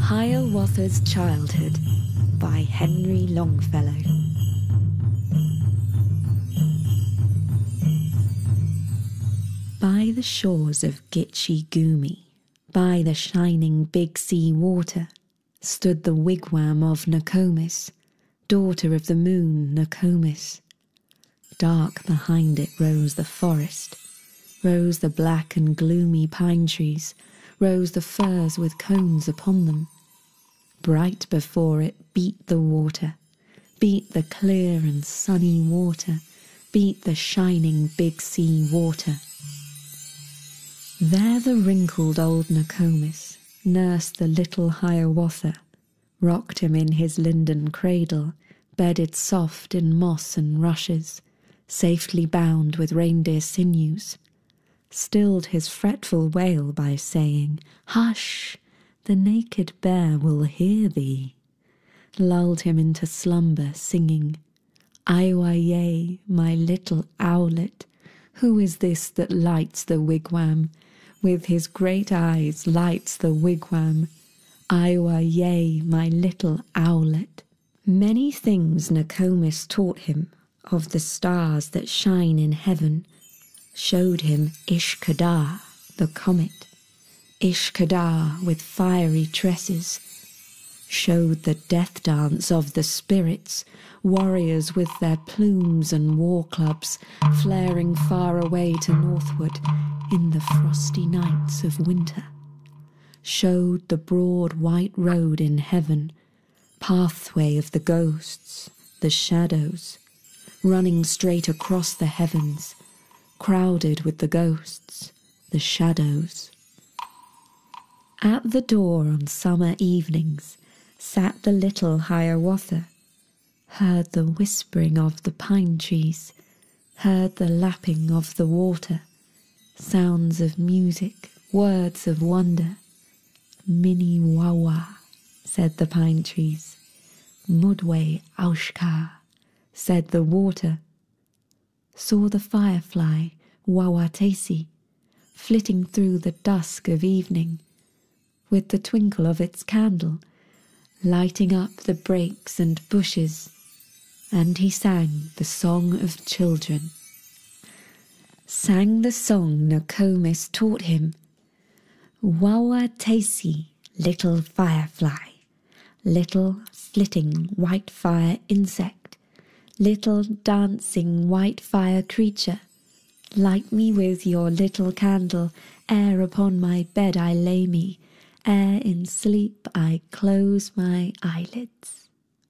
Hiawatha's Childhood by Henry Longfellow. By the shores of Gitche Gumee, by the shining Big Sea water, stood the wigwam of Nokomis, daughter of the moon Nokomis. Dark behind it rose the forest, rose the black and gloomy pine trees, rose the firs with cones upon them. Bright before it beat the water, beat the clear and sunny water, beat the shining Big Sea water. There the wrinkled old Nokomis nursed the little Hiawatha, rocked him in his linden cradle, bedded soft in moss and rushes, safely bound with reindeer sinews, stilled his fretful wail by saying, "Hush, the naked bear will hear thee," lulled him into slumber singing, "Aiwaye, my little owlet, who is this that lights the wigwam? With his great eyes lights the wigwam. Aiwaye, my little owlet." Many things Nokomis taught him of the stars that shine in heaven, showed him Ishkadar, the comet, Ishkadar with fiery tresses, showed the death dance of the spirits, warriors with their plumes and war clubs, flaring far away to northward in the frosty nights of winter, showed the broad white road in heaven, pathway of the ghosts, the shadows, running straight across the heavens, crowded with the ghosts, the shadows. At the door on summer evenings sat the little Hiawatha, heard the whispering of the pine trees, heard the lapping of the water, sounds of music, words of wonder. "Mini wawa," said the pine trees. "Mudwe aushka," said the water. Saw the firefly, Wawatesi, flitting through the dusk of evening, with the twinkle of its candle, lighting up the brakes and bushes, and he sang the song of children. Sang the song Nokomis taught him. Wawatesi, little firefly, little flitting white fire insect, little dancing white fire creature, light me with your little candle, ere upon my bed I lay me, ere in sleep I close my eyelids.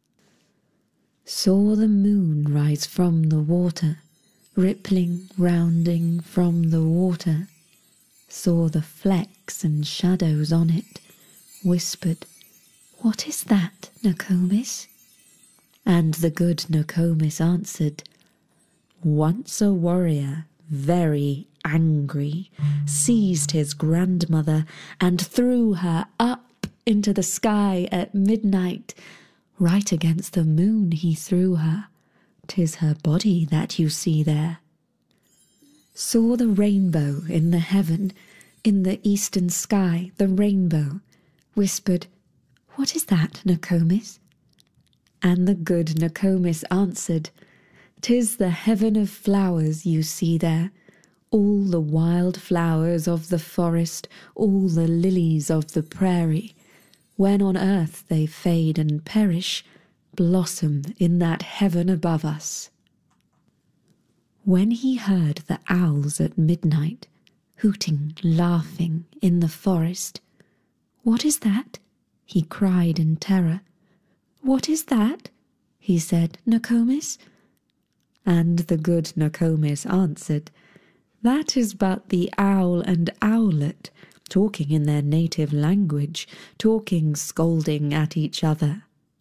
Saw the moon rise from the water, rippling, rounding from the water, saw the flecks and shadows on it, whispered, "What is that, Nokomis?" And the good Nokomis answered, "Once a warrior, very angry, seized his grandmother and threw her up into the sky at midnight. Right against the moon he threw her. 'Tis her body that you see there." Saw the rainbow in the heaven, in the eastern sky, the rainbow, whispered, "What is that, Nokomis?" And the good Nokomis answered, "'Tis the heaven of flowers you see there, all the wild flowers of the forest, all the lilies of the prairie. When on earth they fade and perish, blossom in that heaven above us." When he heard the owls at midnight, hooting, laughing in the forest, "What is that?" he cried in terror. "What is that?" he said, "Nokomis?" And the good Nokomis answered, "That is but the owl and owlet, talking in their native language, talking, scolding at each other."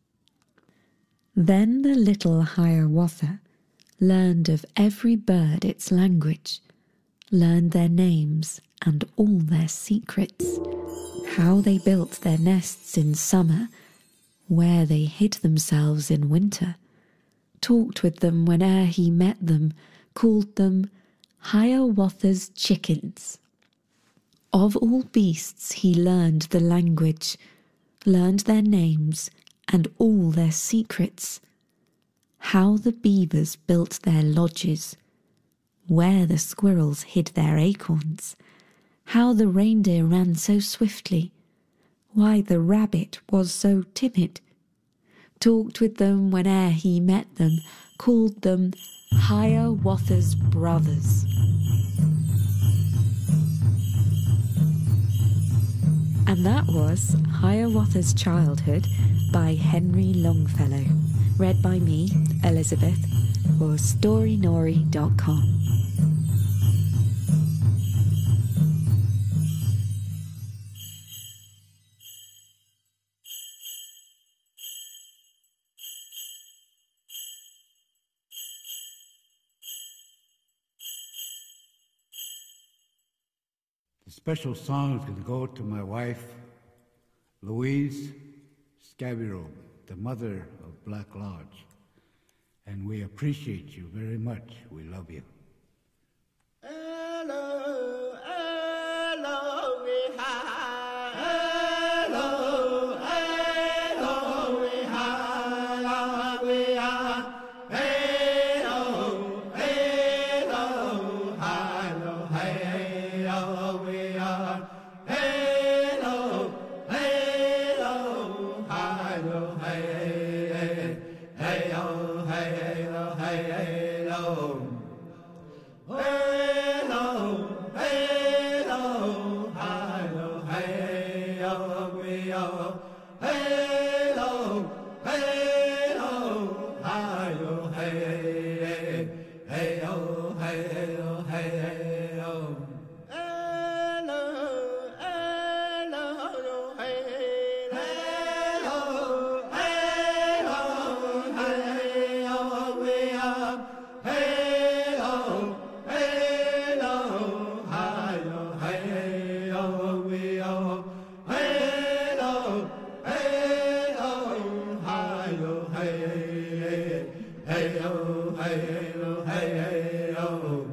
Then the little Hiawatha learned of every bird its language, learned their names and all their secrets, how they built their nests in summer, where they hid themselves in winter, talked with them whene'er he met them, called them Hiawatha's chickens. Of all beasts he learned the language, learned their names and all their secrets, how the beavers built their lodges, where the squirrels hid their acorns, how the reindeer ran so swiftly, why the rabbit was so timid, talked with them whene'er he met them, called them Hiawatha's brothers. And that was Hiawatha's Childhood by Henry Longfellow, read by me, Elizabeth, for storynori.com. The special song is going to go to my wife, Louise Scabiro, the mother of Black Lodge. And we appreciate you very much. We love you. Hello, hello, we hi. Hello, hello, we hi, we hi. Hello, hello, hello, hello, we are. Hello, hello, hello, hey, hey, oh, hello, hello. Hello, hello, hello, hey, oh, we are. Hello, hello, hello, hey, hey, oh, hello, hey, oh. Hello, hello, hey, hello, hello, hey, oh, we are. Hello, hello, hello, hey, oh, we are. Hello, hello, hello, hey, hey, oh, hello, hey, oh.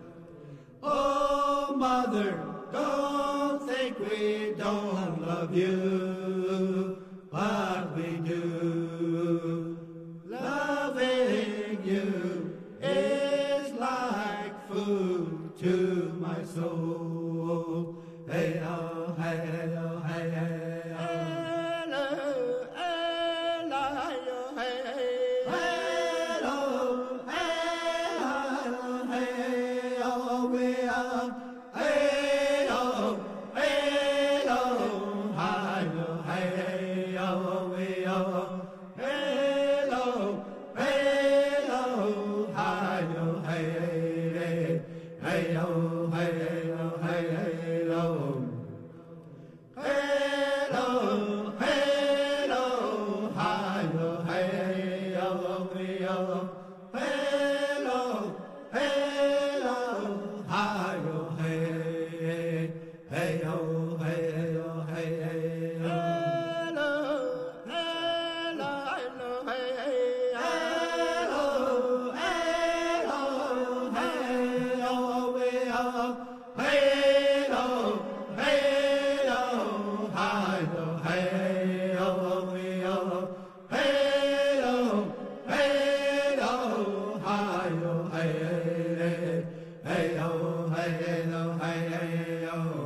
Oh, mother, don't think we don't love you, but we do. Loving you is like food to my soul. Hey, oh, hey, oh, hey, hey, oh. Hello, hello, hey, hello, hello, hey, oh, we are. Hey, oh, hello, hello, hey, oh, we are. Hello, hello, hello, hey, hey, oh, hello, hello. Hello, hello, hello, hey, oh, we are. Hello, hello, hello, hey, hey, oh, hello, hey, oh. Hello, hello, hey, hello, hello, hey, oh, we are. Hello, hello, hello, hey, oh, we are. Hello, hello, hello, hey, hey, oh, hello, hey, oh.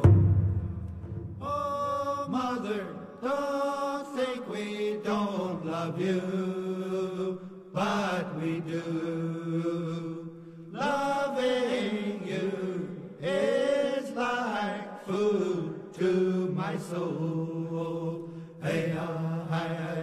Oh, mother, don't think we don't love you, but we do. Loving you is like food to my soul. Hey, oh, hey, hey.